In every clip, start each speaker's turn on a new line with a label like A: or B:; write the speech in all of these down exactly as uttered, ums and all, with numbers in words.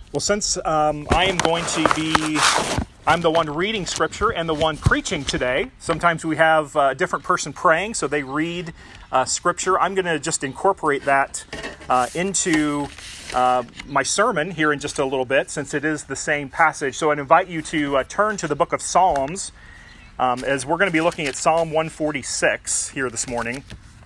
A: Well, since um, I am going to be, I'm the one reading Scripture and the one preaching today. Sometimes we have a different person praying, so they read uh, Scripture. I'm going to just incorporate that uh, into uh, my sermon here in just a little bit, since it is the same passage. So I'd invite you to uh, turn to the book of Psalms, um, as we're going to be looking at Psalm one forty-six here this morning.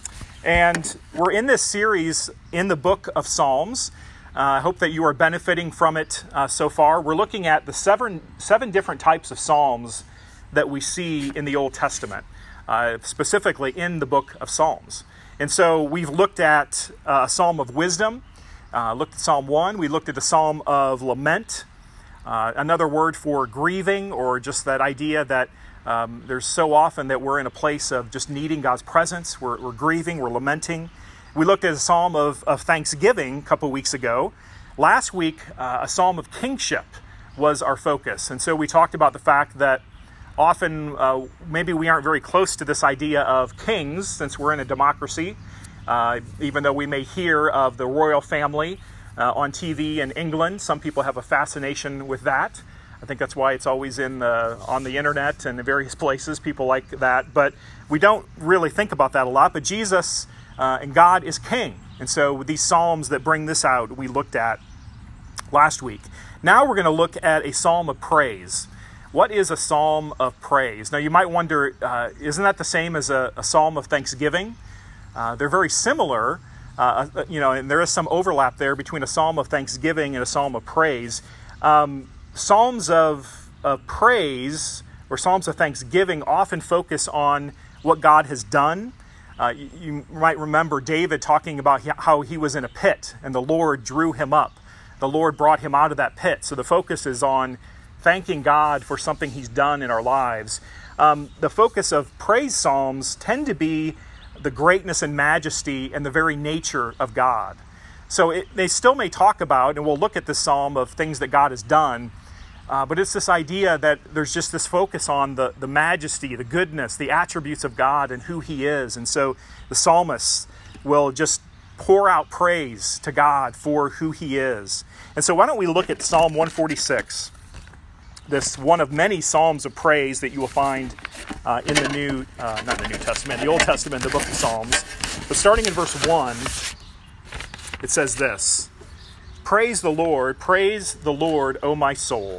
A: And we're in this series in the book of Psalms. I uh, hope that you are benefiting from it uh, so far. We're looking at the seven seven different types of psalms that we see in the Old Testament, uh, specifically in the book of Psalms. And so we've looked at uh, a psalm of wisdom, uh, looked at Psalm one, we looked at the psalm of lament, uh, another word for grieving, or just that idea that um, there's so often that we're in a place of just needing God's presence. We're, we're grieving, we're lamenting. We looked at a psalm of, of thanksgiving a couple weeks ago. Last week, uh, a psalm of kingship was our focus. And so we talked about the fact that often uh, maybe we aren't very close to this idea of kings, since we're in a democracy, uh, even though we may hear of the royal family uh, on T V in England. Some people have a fascination with that. I think that's why it's always in the, on the internet and in various places, people like that. But we don't really think about that a lot. But Jesus Uh, and God is king. And so these psalms that bring this out, we looked at last week. Now we're going to look at a psalm of praise. What is a psalm of praise? Now you might wonder, uh, isn't that the same as a, a psalm of thanksgiving? Uh, they're very similar, uh, you know, and there is some overlap there between a psalm of thanksgiving and a psalm of praise. Um, psalms of, of praise or psalms of thanksgiving often focus on what God has done. Uh, you, you might remember David talking about how he was in a pit and the Lord drew him up. The Lord brought him out of that pit. So the focus is on thanking God for something he's done in our lives. Um, the focus of praise psalms tend to be the greatness and majesty and the very nature of God. So it, they still may talk about, and we'll look at this psalm of things that God has done, Uh, but it's this idea that there's just this focus on the, the majesty, the goodness, the attributes of God and who he is. And so the psalmist will just pour out praise to God for who he is. And so why don't we look at Psalm one forty-six, this one of many psalms of praise that you will find uh, in the New, uh, not the New Testament, the Old Testament, the book of Psalms. But starting in verse one, it says this: Praise the Lord, praise the Lord, O my soul.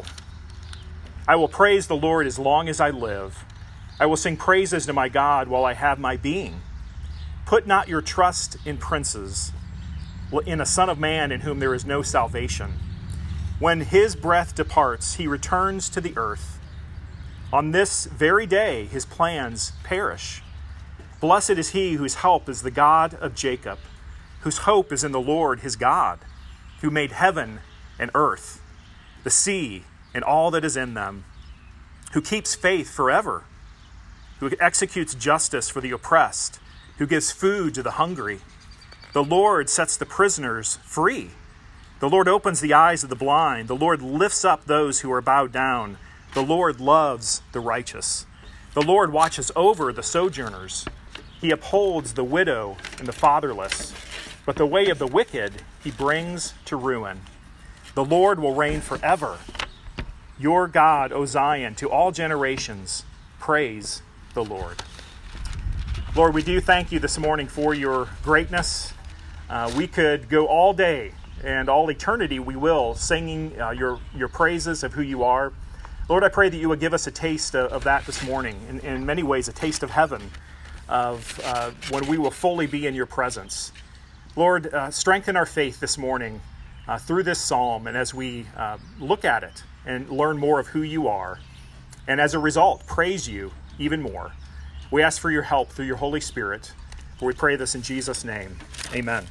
A: I will praise the Lord as long as I live. I will sing praises to my God while I have my being. Put not your trust in princes, in a son of man in whom there is no salvation. When his breath departs, he returns to the earth. On this very day, his plans perish. Blessed is he whose help is the God of Jacob, whose hope is in the Lord his God, who made heaven and earth, the sea, and all that is in them, who keeps faith forever, who executes justice for the oppressed, who gives food to the hungry. The Lord sets the prisoners free. The Lord opens the eyes of the blind. The Lord lifts up those who are bowed down. The Lord loves the righteous. The Lord watches over the sojourners. He upholds the widow and the fatherless. But the way of the wicked he brings to ruin. The Lord will reign forever. Your God, O Zion, to all generations, praise the Lord. Lord, we do thank you this morning for your greatness. Uh, we could go all day and all eternity, we will, singing uh, your, your praises of who you are. Lord, I pray that you would give us a taste of, of that this morning. In, in many ways, a taste of heaven, of uh, when we will fully be in your presence. Lord, uh, strengthen our faith this morning uh, through this psalm, and as we uh, look at it and learn more of who you are, and as a result, praise you even more. We ask for your help through your Holy Spirit, for we pray this in Jesus' name. Amen.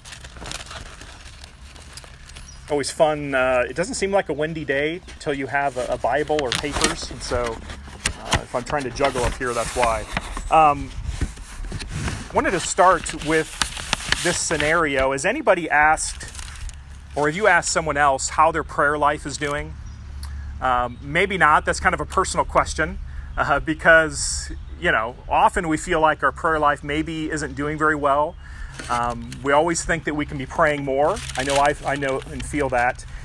A: Always fun. Uh, it doesn't seem like a windy day until you have a, a Bible or papers, and so uh, if I'm trying to juggle up here, that's why. Um, I wanted to start with this scenario. Has anybody asked, or have you asked someone else how their prayer life is doing? Um, maybe not. That's kind of a personal question uh, because, you know, often we feel like our prayer life maybe isn't doing very well. Um, we always think that we can be praying more. I know I, I know and feel that.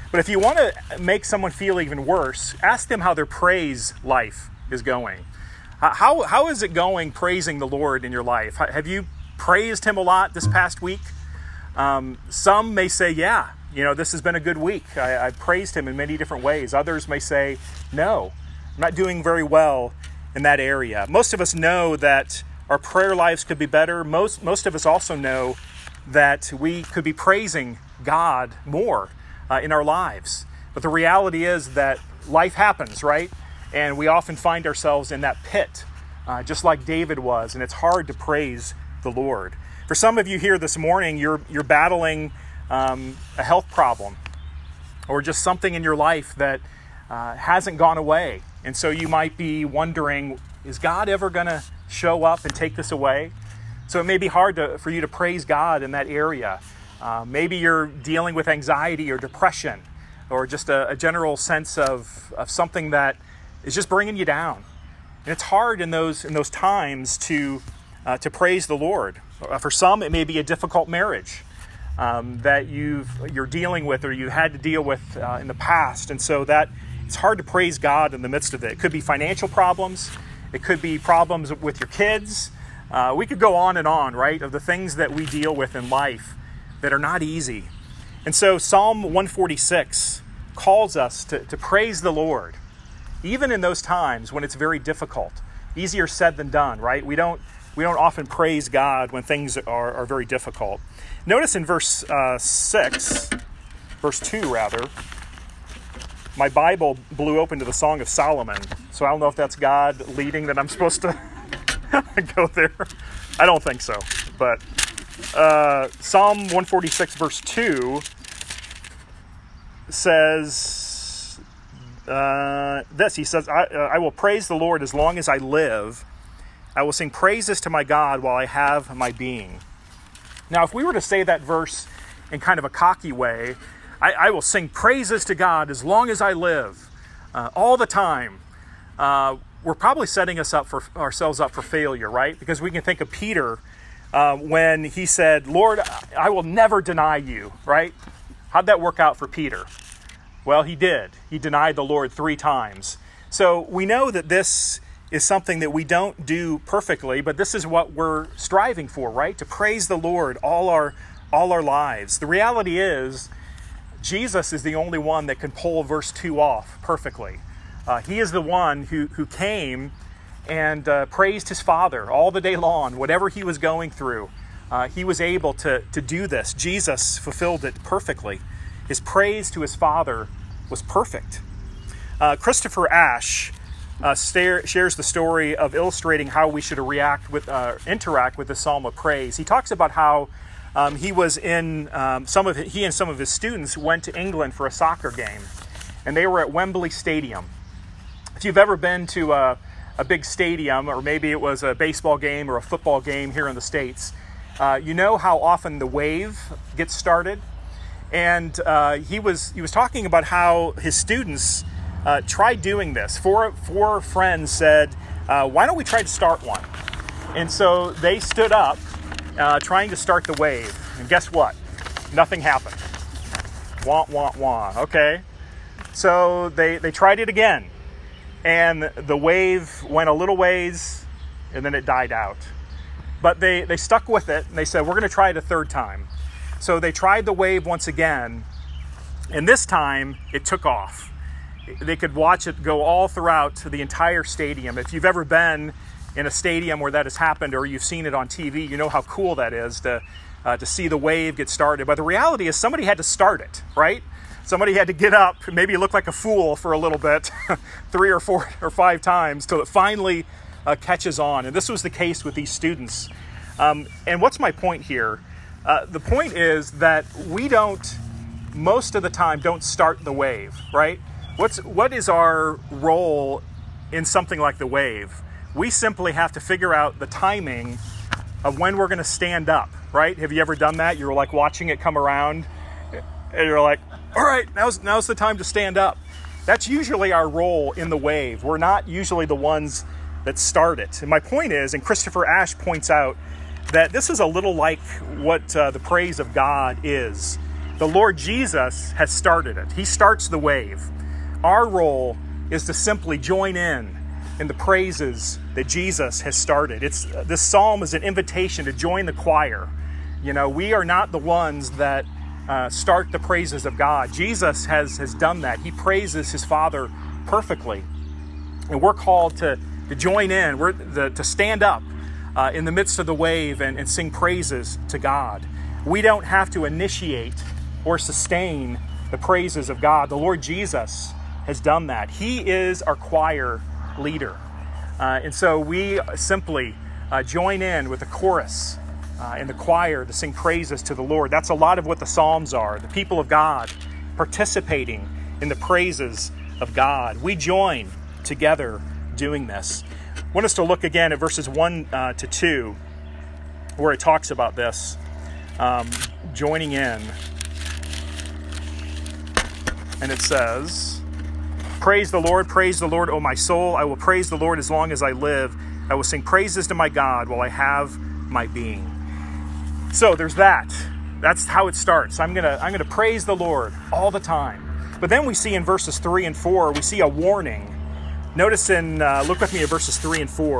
A: But if you want to make someone feel even worse, ask them how their praise life is going. How, how is it going praising the Lord in your life? Have you praised him a lot this past week? Um, some may say, yeah, you know, this has been a good week. I, I praised him in many different ways. Others may say, no, I'm not doing very well in that area. Most of us know that our prayer lives could be better. Most, most of us also know that we could be praising God more uh, in our lives. But the reality is that life happens, right? And we often find ourselves in that pit, uh, just like David was, and it's hard to praise the Lord. For some of you here this morning, you're you're battling um, a health problem or just something in your life that uh, hasn't gone away. And so you might be wondering, is God ever going to show up and take this away? So it may be hard to, for you to praise God in that area. Uh, maybe you're dealing with anxiety or depression or just a, a general sense of, of something that is just bringing you down. And it's hard in those in those times to uh, to praise the Lord. Uh, for some, it may be a difficult marriage um, that you've you're dealing with or you had to deal with uh, in the past, and so that it's hard to praise God in the midst of it. It could be financial problems. It could be problems with your kids. Uh, we could go on and on, right, of the things that we deal with in life that are not easy. And so Psalm one forty-six calls us to, to praise the Lord, even in those times when it's very difficult. Easier said than done, right? We don't we don't often praise God when things are, are very difficult. Notice in verse uh, six, verse two rather, my Bible blew open to the Song of Solomon. So I don't know if that's God leading that I'm supposed to go there. I don't think so. But uh, Psalm one forty-six verse two says uh, this. He says, I, uh, I will praise the Lord as long as I live. I will sing praises to my God while I have my being. Now, if we were to say that verse in kind of a cocky way, I, I will sing praises to God as long as I live, uh, all the time. Uh, we're probably setting us up for ourselves up for failure, right? Because we can think of Peter uh, when he said, Lord, I will never deny you, right? How'd that work out for Peter? Well, he did. He denied the Lord three times. So we know that this is something that we don't do perfectly, but this is what we're striving for, right? To praise the Lord all our all our lives. The reality is, Jesus is the only one that can pull verse two off perfectly. Uh, he is the one who, who came and uh, praised his Father all the day long, whatever he was going through. Uh, he was able to, to do this. Jesus fulfilled it perfectly. His praise to his Father was perfect. Uh, Christopher Ash uh, stare, shares the story of illustrating how we should react with, uh, interact with the Psalm of Praise. He talks about how um, he was in um, some of his, he and some of his students went to England for a soccer game, and they were at Wembley Stadium. If you've ever been to a, a big stadium, or maybe it was a baseball game or a football game here in the States, uh, you know how often the wave gets started. And uh, he was he was talking about how his students uh, tried doing this. Four four friends said, uh, "Why don't we try to start one?" And so they stood up, uh, trying to start the wave. And guess what? Nothing happened. Wah wah wah. Okay. So they they tried it again, and the wave went a little ways, and then it died out. But they they stuck with it, and they said, "We're going to try it a third time." So they tried the wave once again, and this time it took off. They could watch it go all throughout the entire stadium. If you've ever been in a stadium where that has happened, or you've seen it on T V, you know how cool that is to uh, to see the wave get started. But the reality is somebody had to start it, right? Somebody had to get up, maybe look like a fool for a little bit, three or four or five times, till it finally uh, catches on. And this was the case with these students. Um, and what's my point here? Uh, the point is that we don't, most of the time, don't start the wave, right? What's what is our role in something like the wave? We simply have to figure out the timing of when we're going to stand up, right? Have you ever done that? You're like watching it come around, and you're like, all right, now's, now's the time to stand up. That's usually our role in the wave. We're not usually the ones that start it. And my point is, and Christopher Ash points out, that this is a little like what uh, the praise of God is. The Lord Jesus has started it. He starts the wave. Our role is to simply join in in the praises that Jesus has started. It's this psalm is an invitation to join the choir. You know, we are not the ones that uh, start the praises of God. Jesus has has done that. He praises his Father perfectly, and we're called to to join in. We're the, to stand up uh, in the midst of the wave and, and sing praises to God. We don't have to initiate or sustain the praises of God. The Lord Jesus has done that. He is our choir leader. Uh, and so we simply uh, join in with the chorus uh, and the choir to sing praises to the Lord. That's a lot of what the Psalms are. The people of God participating in the praises of God. We join together doing this. I want us to look again at verses one uh, to two, where it talks about this, um, joining in. And it says, "Praise the Lord, praise the Lord, O my soul. I will praise the Lord as long as I live. I will sing praises to my God while I have my being." So there's that. That's how it starts. I'm gonna I'm gonna praise the Lord all the time. But then we see in verses three and four, we see a warning. Notice in uh, look with me at verses three and four,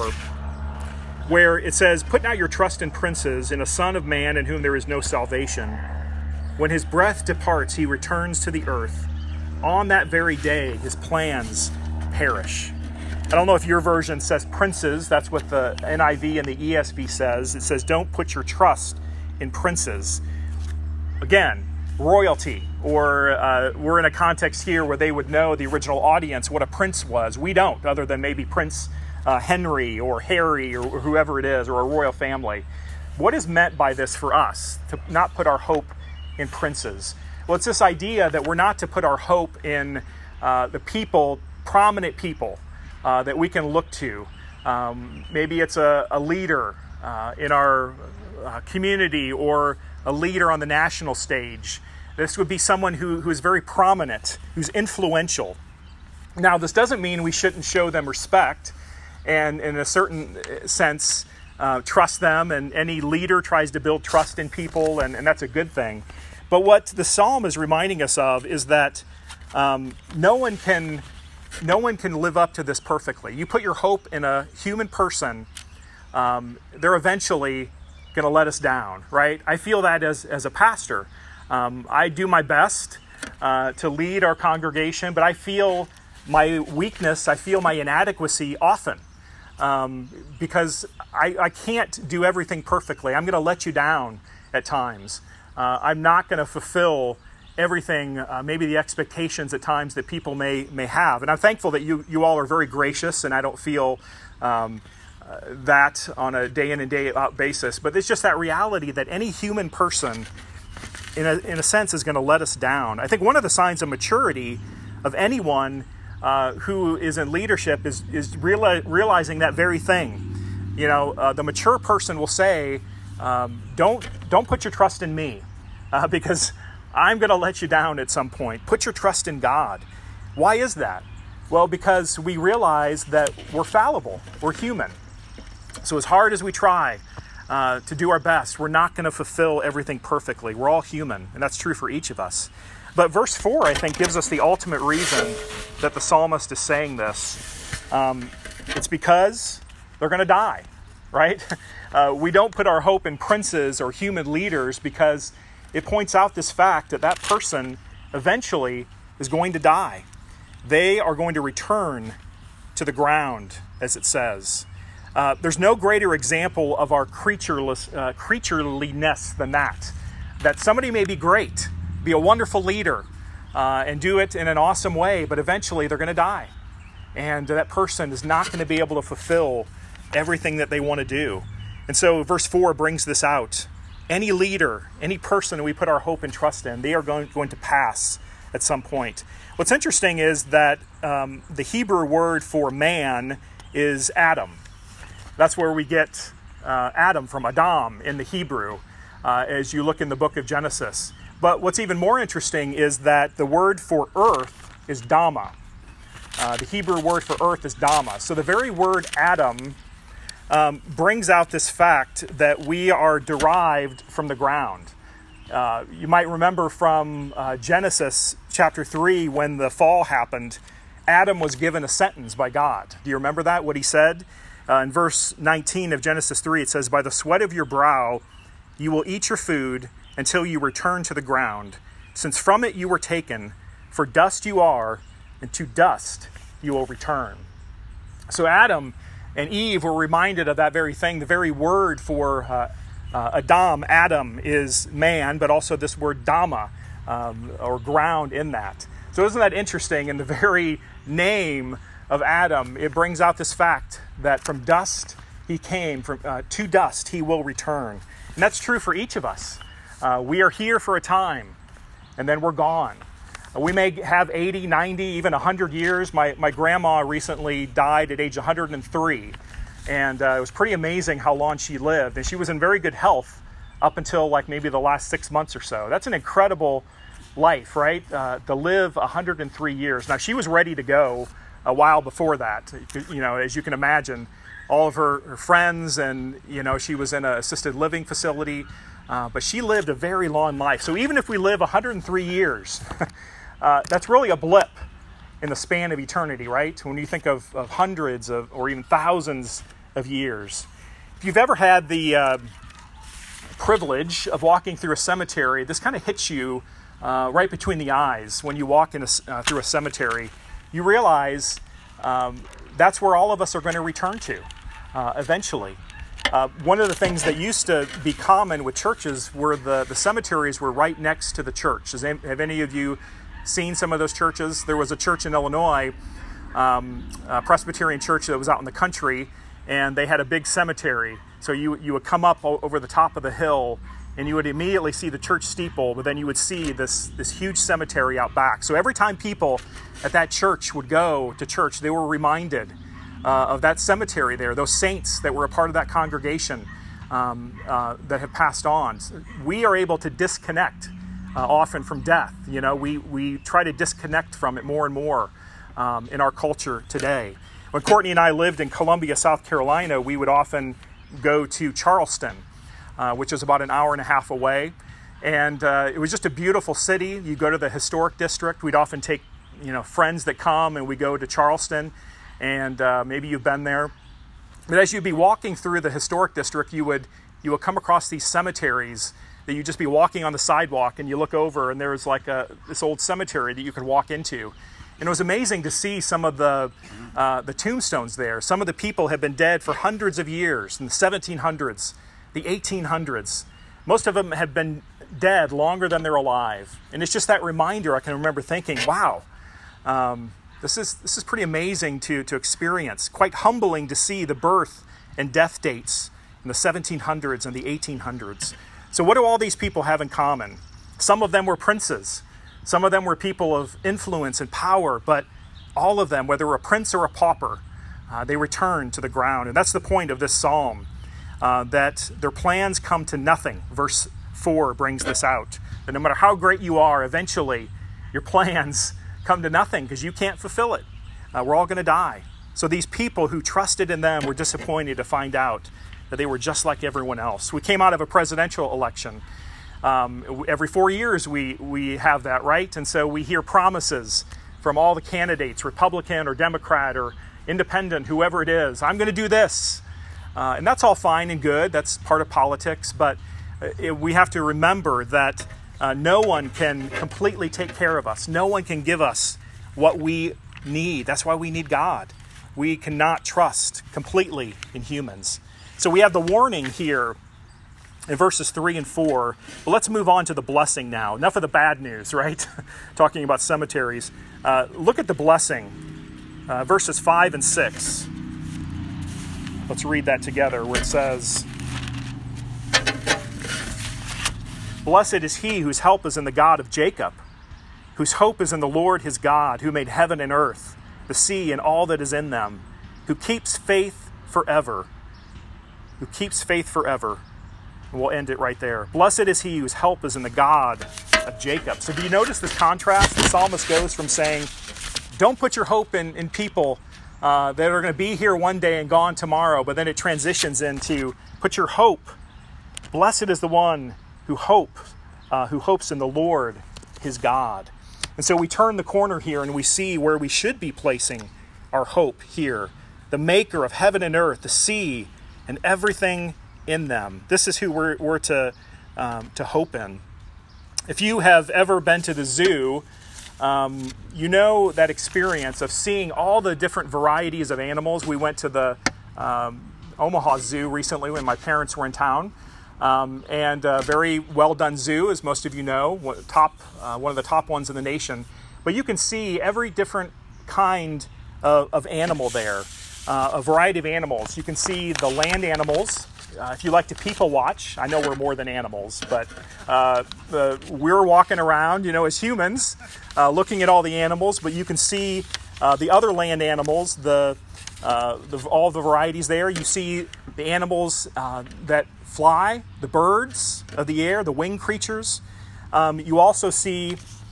A: where it says, "Put not your trust in princes, in a son of man in whom there is no salvation. When his breath departs, he returns to the earth. On that very day, his plans perish." I don't know if your version says princes. That's what the N I V and the E S V says. It says, don't put your trust in princes. Again, royalty, or uh, we're in a context here where they would know, the original audience, what a prince was. We don't, other than maybe Prince uh, Henry or Harry or whoever it is, or a royal family. What is meant by this for us, to not put our hope in princes? Well, it's this idea that we're not to put our hope in uh, the people, prominent people uh, that we can look to. Um, maybe it's a, a leader uh, in our uh, community, or a leader on the national stage. This would be someone who, who is very prominent, who's influential. Now, this doesn't mean we shouldn't show them respect and, in a certain sense, uh, trust them. And any leader tries to build trust in people, and, and that's a good thing. But what the psalm is reminding us of is that um, no one can, no one can live up to this perfectly. You put your hope in a human person, um, they're eventually going to let us down, right? I feel that as as a pastor. Um, I do my best uh, to lead our congregation, but I feel my weakness. I feel my inadequacy often um, because I, I can't do everything perfectly. I'm going to let you down at times. Uh, I'm not going to fulfill everything, uh, maybe the expectations at times that people may may have. And I'm thankful that you you all are very gracious, and I don't feel um, uh, that on a day in and day out basis. But it's just that reality that any human person, in a, in a sense, is going to let us down. I think one of the signs of maturity of anyone uh, who is in leadership is, is reali- realizing that very thing. You know, uh, the mature person will say, um, don't, don't put your trust in me uh, because I'm going to let you down at some point. Put your trust in God. Why is that? Well, because we realize that we're fallible. We're human. So as hard as we try uh, to do our best, we're not going to fulfill everything perfectly. We're all human, and that's true for each of us. But verse four, I think, gives us the ultimate reason that the psalmist is saying this. Um, it's because they're going to die, right? Uh, we don't put our hope in princes or human leaders because it points out this fact that that person eventually is going to die. They are going to return to the ground, as it says. Uh, there's no greater example of our creatureless, uh, creatureliness than that. That somebody may be great, be a wonderful leader, uh, and do it in an awesome way, but eventually they're going to die. And that person is not going to be able to fulfill everything that they want to do. And so verse four brings this out. Any leader, any person we put our hope and trust in, they are going, going to pass at some point. What's interesting is that um, the Hebrew word for man is Adam. That's where we get uh, Adam from, Adam in the Hebrew, uh, as you look in the book of Genesis. But what's even more interesting is that the word for earth is Dama. Uh, the Hebrew word for earth is Dama. So the very word Adam um, brings out this fact that we are derived from the ground. Uh, you might remember from uh, Genesis chapter three, when the fall happened, Adam was given a sentence by God. Do you remember that, what he said? Uh, in verse nineteen of Genesis three, it says, "By the sweat of your brow you will eat your food until you return to the ground, since from it you were taken, for dust you are, and to dust you will return." So Adam and Eve were reminded of that very thing. The very word for uh, uh, Adam, Adam, is man, but also this word Dama, um, or ground in that. So isn't that interesting? In the very name of Adam, it brings out this fact that from dust he came, from uh, to dust he will return. And that's true for each of us. Uh, we are here for a time, and then we're gone. We may have eighty, ninety, even one hundred years. My, my grandma recently died at age one hundred three, and uh, it was pretty amazing how long she lived. And she was in very good health up until like maybe the last six months or so. That's an incredible life, right? Uh, to live one hundred three years. Now, she was ready to go a while before that. You know, as you can imagine, all of her, her friends, and, you know, she was in an assisted living facility, uh, but she lived a very long life. So even if we live one hundred three years, Uh, that's really a blip in the span of eternity, right? When you think of, of hundreds of, or even thousands of years. If you've ever had the uh, privilege of walking through a cemetery, this kind of hits you uh, right between the eyes when you walk in a, uh, through a cemetery. You realize um, that's where all of us are going to return to uh, eventually. Uh, one of the things that used to be common with churches were the, the cemeteries were right next to the church. Has any, have any of you seen some of those churches? There was a church in Illinois, um, a Presbyterian church that was out in the country, and they had a big cemetery. So you you would come up o- over the top of the hill, and you would immediately see the church steeple, but then you would see this, this huge cemetery out back. So every time people at that church would go to church, they were reminded uh, of that cemetery there, those saints that were a part of that congregation um, uh, that have passed on. We are able to disconnect Uh, often from death. You know, we, we try to disconnect from it more and more um, in our culture today. When Courtney and I lived in Columbia, South Carolina, we would often go to Charleston, uh, which is about an hour and a half away. And uh, it was just a beautiful city. You go to the historic district. We'd often take, you know, friends that come, and we go to Charleston, and uh, maybe you've been there. But as you'd be walking through the historic district, you would you would come across these cemeteries that you'd just be walking on the sidewalk, and you look over, and there was like a this old cemetery that you could walk into. And it was amazing to see some of the uh, the tombstones there. Some of the people have been dead for hundreds of years, in the seventeen hundreds, the eighteen hundreds. Most of them have been dead longer than they're alive. And it's just that reminder. I can remember thinking, wow, um, this is this is pretty amazing to, to experience. Quite humbling to see the birth and death dates in the seventeen hundreds and the eighteen hundreds. So what do all these people have in common? Some of them were princes. Some of them were people of influence and power, but all of them, whether a prince or a pauper, uh, they returned to the ground. And that's the point of this psalm, uh, that their plans come to nothing. Verse four brings this out, that no matter how great you are, eventually your plans come to nothing because you can't fulfill it. Uh, we're all going to die. So these people who trusted in them were disappointed to find out that they were just like everyone else. We came out of a presidential election. Um, every four years we, we have that, right? And so we hear promises from all the candidates, Republican or Democrat or independent, whoever it is. I'm going to do this. Uh, and that's all fine and good. That's part of politics. But it, we have to remember that uh, no one can completely take care of us. No one can give us what we need. That's why we need God. We cannot trust completely in humans. So we have the warning here in verses three and four. But let's move on to the blessing now. Enough of the bad news, right? Talking about cemeteries. Uh, look at the blessing. Uh, verses five and six. Let's read that together where it says, "Blessed is he whose help is in the God of Jacob, whose hope is in the Lord his God, who made heaven and earth, the sea and all that is in them, who keeps faith forever." Who keeps faith forever. And we'll end it right there. Blessed is he whose help is in the God of Jacob. So do you notice this contrast? The psalmist goes from saying, don't put your hope in, in people uh, that are going to be here one day and gone tomorrow, but then it transitions into put your hope. Blessed is the one who hopes uh, who hopes in the Lord, his God. And so we turn the corner here and we see where we should be placing our hope here. The maker of heaven and earth, the sea, and everything in them. This is who we're, we're to, um, to hope in. If you have ever been to the zoo, um, you know that experience of seeing all the different varieties of animals. We went to the um, Omaha Zoo recently when my parents were in town. Um, and a very well done zoo, as most of you know, top, uh, one of the top ones in the nation. But you can see every different kind of, of animal there, uh, a variety of animals. You can see the land animals. Uh, if you like to people watch, I know we're more than animals, but uh, the, we're walking around, you know, as humans, uh, looking at all the animals. But you can see uh, the other land animals, the, uh, the all the varieties there. You see the animals uh, that fly, the birds of the air, the winged creatures. Um, you also see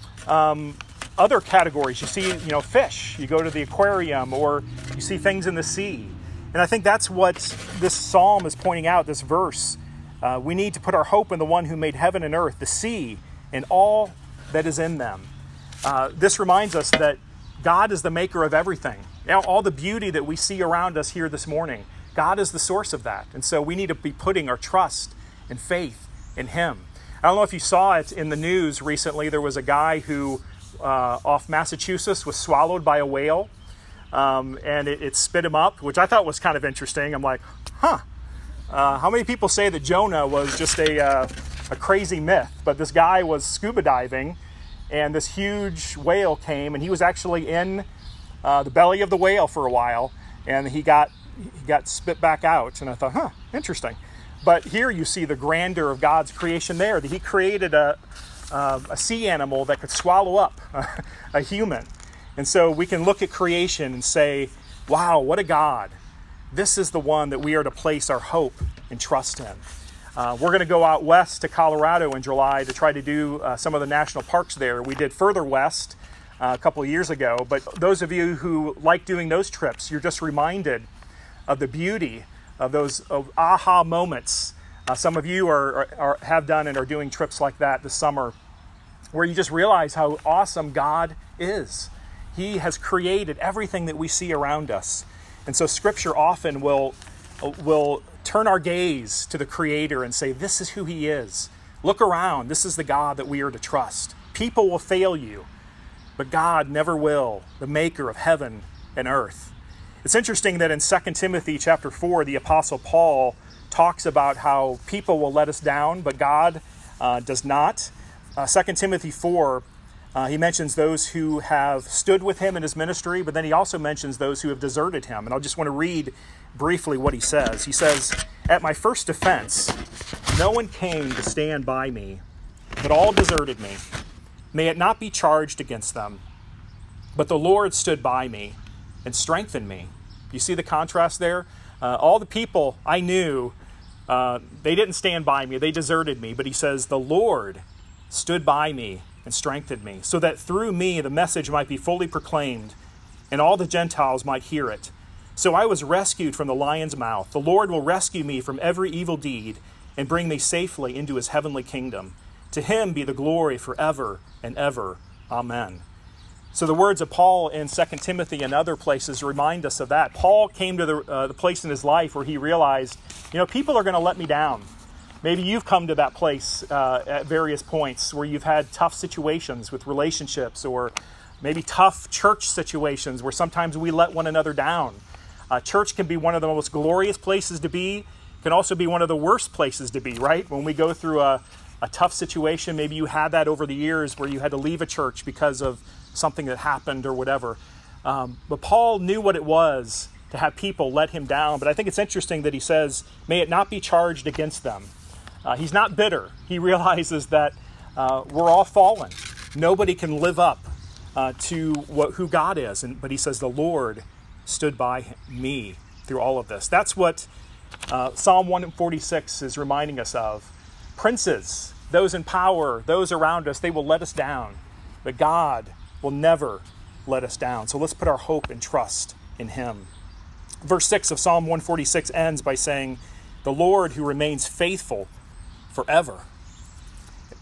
A: um, other categories. You see, you know, fish. You go to the aquarium, or you see things in the sea. And I think that's what this psalm is pointing out, this verse. Uh, we need to put our hope in the one who made heaven and earth, the sea, and all that is in them. Uh, this reminds us that God is the maker of everything. Now, all the beauty that we see around us here this morning, God is the source of that. And so we need to be putting our trust and faith in him. I don't know if you saw it in the news recently. There was a guy who, uh, off Massachusetts, was swallowed by a whale. Um, and it, it spit him up, which I thought was kind of interesting. I'm like, huh. Uh, how many people say that Jonah was just a, uh, a crazy myth? But this guy was scuba diving, and this huge whale came, and he was actually in uh, the belly of the whale for a while, and he got he got spit back out. And I thought, huh, interesting. But here you see the grandeur of God's creation there, that he created a, uh, a sea animal that could swallow up a human. And so we can look at creation and say, wow, what a God. This is the one that we are to place our hope and trust in. Uh, we're going to go out west to Colorado in July to try to do uh, some of the national parks there. We did further west uh, a couple of years ago. But those of you who like doing those trips, you're just reminded of the beauty of those of aha moments. Uh, some of you are, are, are have done and are doing trips like that this summer, where you just realize how awesome God is. He has created everything that we see around us. And so Scripture often will, will turn our gaze to the Creator and say, this is who he is. Look around. This is the God that we are to trust. People will fail you, but God never will, the maker of heaven and earth. It's interesting that in Second Timothy chapter four, the Apostle Paul talks about how people will let us down, but God uh, does not. Uh, Second Timothy four, Uh, he mentions those who have stood with him in his ministry, but then he also mentions those who have deserted him. And I just want to read briefly what he says. He says, at my first offense, no one came to stand by me, but all deserted me. May it not be charged against them. But the Lord stood by me and strengthened me. You see the contrast there? Uh, all the people I knew, uh, they didn't stand by me. They deserted me. But he says, the Lord stood by me and strengthened me, so that through me the message might be fully proclaimed, and all the Gentiles might hear it. So I was rescued from the lion's mouth. The Lord will rescue me from every evil deed and bring me safely into his heavenly kingdom. To him be the glory forever and ever. Amen. So the words of Paul in Second Timothy and other places remind us of that. Paul came to the, uh, the place in his life where he realized, you know, people are going to let me down. Maybe you've come to that place uh, at various points where you've had tough situations with relationships, or maybe tough church situations where sometimes we let one another down. Uh, church can be one of the most glorious places to be, can also be one of the worst places to be, right? When we go through a, a tough situation, maybe you had that over the years where you had to leave a church because of something that happened or whatever. Um, but Paul knew what it was to have people let him down. But I think it's interesting that he says, may it not be charged against them. Uh, he's not bitter. He realizes that uh, we're all fallen. Nobody can live up uh, to what, who God is. And, but he says, the Lord stood by me through all of this. That's what uh, Psalm one forty-six is reminding us of. Princes, those in power, those around us, they will let us down. But God will never let us down. So let's put our hope and trust in him. Verse six of Psalm one forty-six ends by saying, the Lord who remains faithful forever.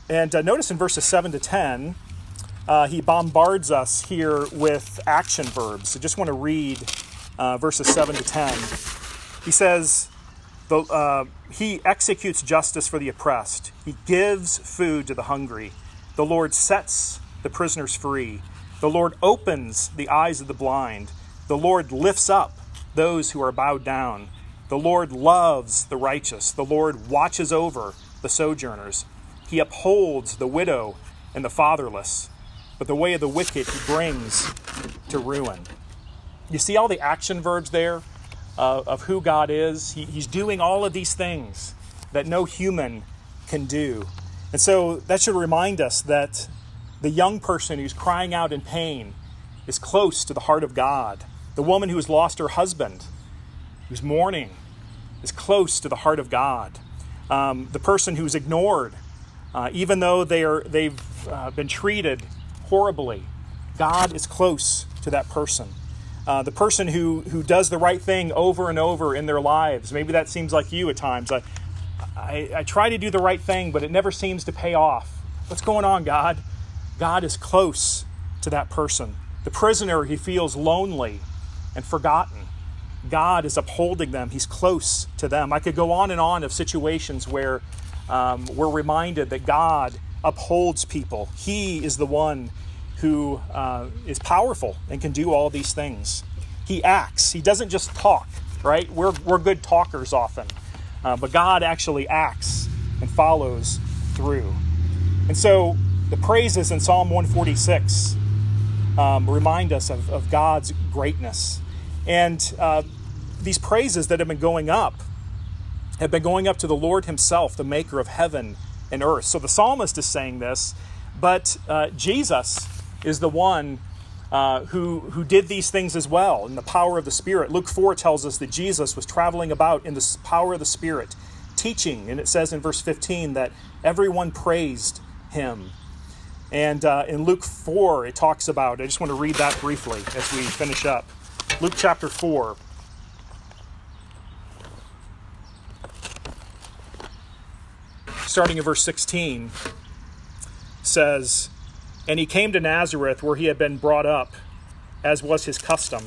A: And uh, notice in verses seven to ten, uh, he bombards us here with action verbs. So just want to read uh, verses seven to ten. He says, the, uh, he executes justice for the oppressed. He gives food to the hungry. The Lord sets the prisoners free. The Lord opens the eyes of the blind. The Lord lifts up those who are bowed down. The Lord loves the righteous. The Lord watches over the sojourners. He upholds the widow and the fatherless, but the way of the wicked he brings to ruin. You see all the action verbs there uh, of who God is? He, he's doing all of these things that no human can do. And so that should remind us that the young person who's crying out in pain is close to the heart of God. The woman who has lost her husband, who's mourning, is close to the heart of God. Um, the person who's ignored, uh, even though they are, they've uh, been treated horribly, God is close to that person. Uh, the person who, who does the right thing over and over in their lives, maybe that seems like you at times. I, I, I try to do the right thing, but it never seems to pay off. What's going on, God? God is close to that person. The prisoner, he feels lonely and forgotten. God is upholding them. He's close to them. I could go on and on of situations where um, we're reminded that God upholds people. He is the one who uh, is powerful and can do all these things. He acts. He doesn't just talk, right? We're, we're good talkers often. Uh, but God actually acts and follows through. And so the praises in Psalm one forty-six um, remind us of, of God's greatness. And uh, these praises that have been going up have been going up to the Lord himself, the maker of heaven and earth. So the psalmist is saying this, but uh, Jesus is the one uh, who, who did these things as well in the power of the Spirit. Luke four tells us that Jesus was traveling about in the power of the Spirit, teaching. And it says in verse fifteen that everyone praised him. And uh, in Luke four, it talks about, I just want to read that briefly as we finish up. Luke chapter four. Starting in verse sixteen, says, "And he came to Nazareth, where he had been brought up, as was his custom.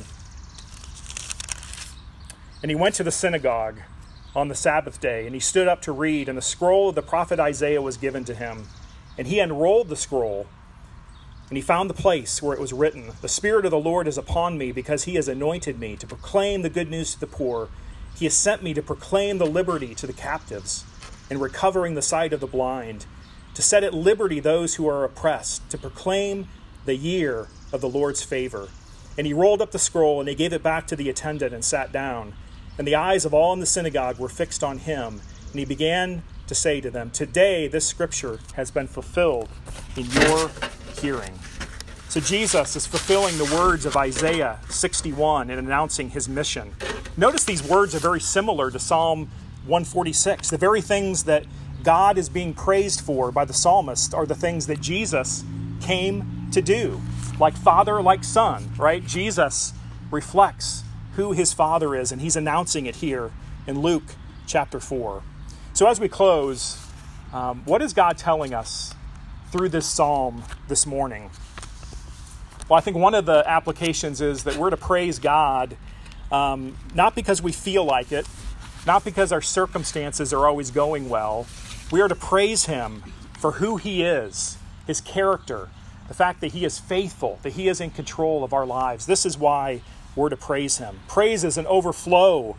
A: And he went to the synagogue on the Sabbath day, and he stood up to read, and the scroll of the prophet Isaiah was given to him. And he unrolled the scroll, and he found the place where it was written, 'The Spirit of the Lord is upon me, because he has anointed me to proclaim the good news to the poor. He has sent me to proclaim the liberty to the captives, and recovering the sight of the blind, to set at liberty those who are oppressed, to proclaim the year of the Lord's favor.' And he rolled up the scroll, and he gave it back to the attendant and sat down. And the eyes of all in the synagogue were fixed on him. And he began to say to them, 'Today this scripture has been fulfilled in your hearing.'" So Jesus is fulfilling the words of Isaiah sixty-one and announcing his mission. Notice these words are very similar to Psalm one forty-six. The very things that God is being praised for by the psalmist are the things that Jesus came to do. Like father, like son, right? Jesus reflects who his father is, and he's announcing it here in Luke chapter four. So as we close, um, what is God telling us through this psalm this morning? Well, I think one of the applications is that we're to praise God, um, not because we feel like it, not because our circumstances are always going well. We are to praise him for who he is, his character, the fact that he is faithful, that he is in control of our lives. This is why we're to praise him. Praise is an overflow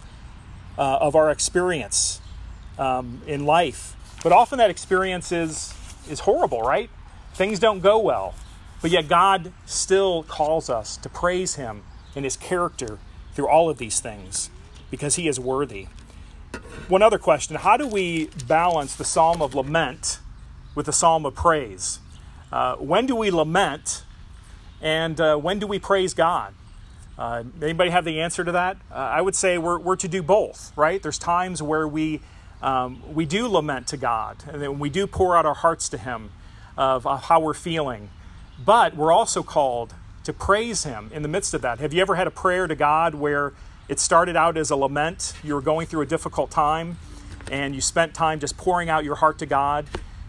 A: uh, of our experience um, in life. But often that experience is, is horrible, right? Things don't go well. But yet God still calls us to praise him in his character through all of these things because he is worthy. One other question: how do we balance the psalm of lament with the psalm of praise? Uh, when do we lament, and uh, when do we praise God? Uh, anybody have the answer to that? Uh, I would say we're we're to do both, right? There's times where we um, we do lament to God, and then we do pour out our hearts to him of uh, how we're feeling. But we're also called to praise him in the midst of that. Have you ever had a prayer to God where it started out as a lament? You were going through a difficult time, and you spent time just pouring out your heart to God.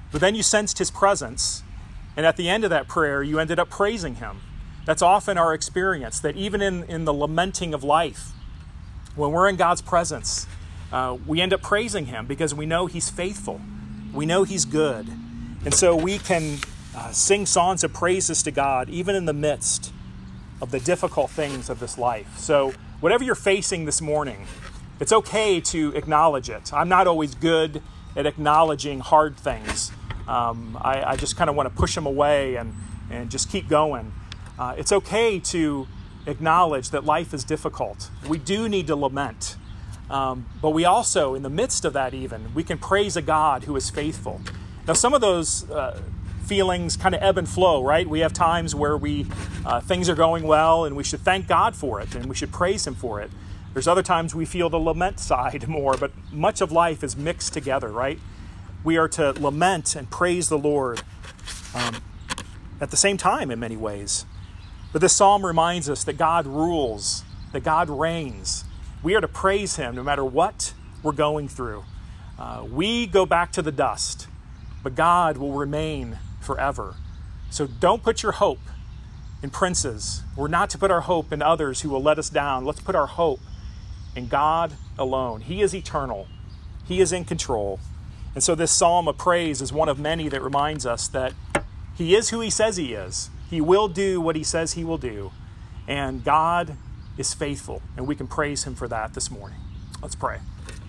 A: But then you sensed his presence, and at the end of that prayer, you ended up praising him. That's often our experience, that even in, in the lamenting of life, when we're in God's presence, uh, we end up praising him because we know he's faithful. We know he's good. And so we can uh, sing songs of praises to God, even in the midst of the difficult things of this life. So whatever you're facing this morning, it's okay to acknowledge it. I'm not always good at acknowledging hard things. Um, I, I just kind of want to push them away and, and just keep going. Uh, it's okay to acknowledge that life is difficult. We do need to lament. Um, but we also, in the midst of that even, we can praise a God who is faithful. Now, some of those uh, feelings kind of ebb and flow, right? We have times where we uh, things are going well and we should thank God for it and we should praise him for it. There's other times we feel the lament side more, but much of life is mixed together, right? We are to lament and praise the Lord um, at the same time in many ways. But this psalm reminds us that God rules, that God reigns. We are to praise him no matter what we're going through. Uh, we go back to the dust, but God will remain forever. So don't put your hope in princes. We're not to put our hope in others who will let us down. Let's put our hope in God alone. He is eternal. He is in control. And so this psalm of praise is one of many that reminds us that he is who he says he is. He will do what he says he will do. And God is faithful, and we can praise him for that this morning. Let's pray.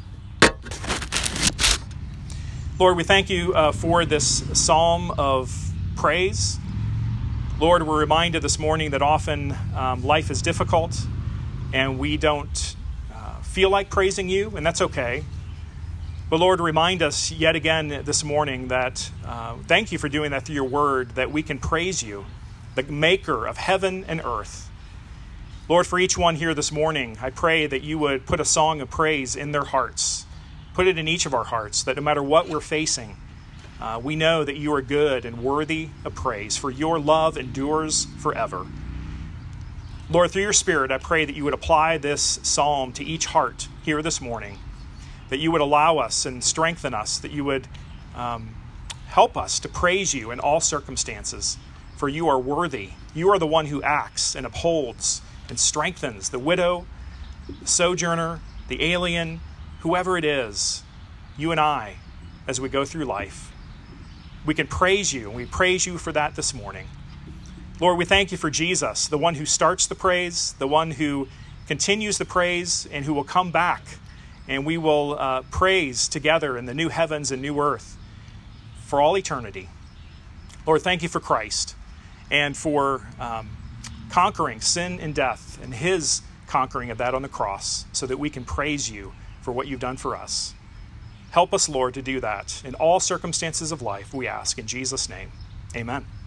A: Lord, we thank you uh, for this psalm of praise. Lord, we're reminded this morning that often um, life is difficult, and we don't uh, feel like praising you, and that's okay. But Lord, remind us yet again this morning that uh, thank you for doing that through your word, that we can praise you, the maker of heaven and earth. Lord, for each one here this morning, I pray that you would put a song of praise in their hearts. Put it in each of our hearts, that no matter what we're facing, uh, we know that you are good and worthy of praise, for your love endures forever. Lord, through your Spirit, I pray that you would apply this psalm to each heart here this morning, that you would allow us and strengthen us, that you would um, help us to praise you in all circumstances, for you are worthy. You are the one who acts and upholds and strengthens the widow, the sojourner, the alien, whoever it is, you and I, as we go through life. We can praise you, and we praise you for that this morning. Lord, we thank you for Jesus, the one who starts the praise, the one who continues the praise, and who will come back, and we will uh, praise together in the new heavens and new earth for all eternity. Lord, thank you for Christ and for um, conquering sin and death and his conquering of that on the cross so that we can praise you for what you've done for us. Help us, Lord, to do that in all circumstances of life, we ask in Jesus' name. Amen.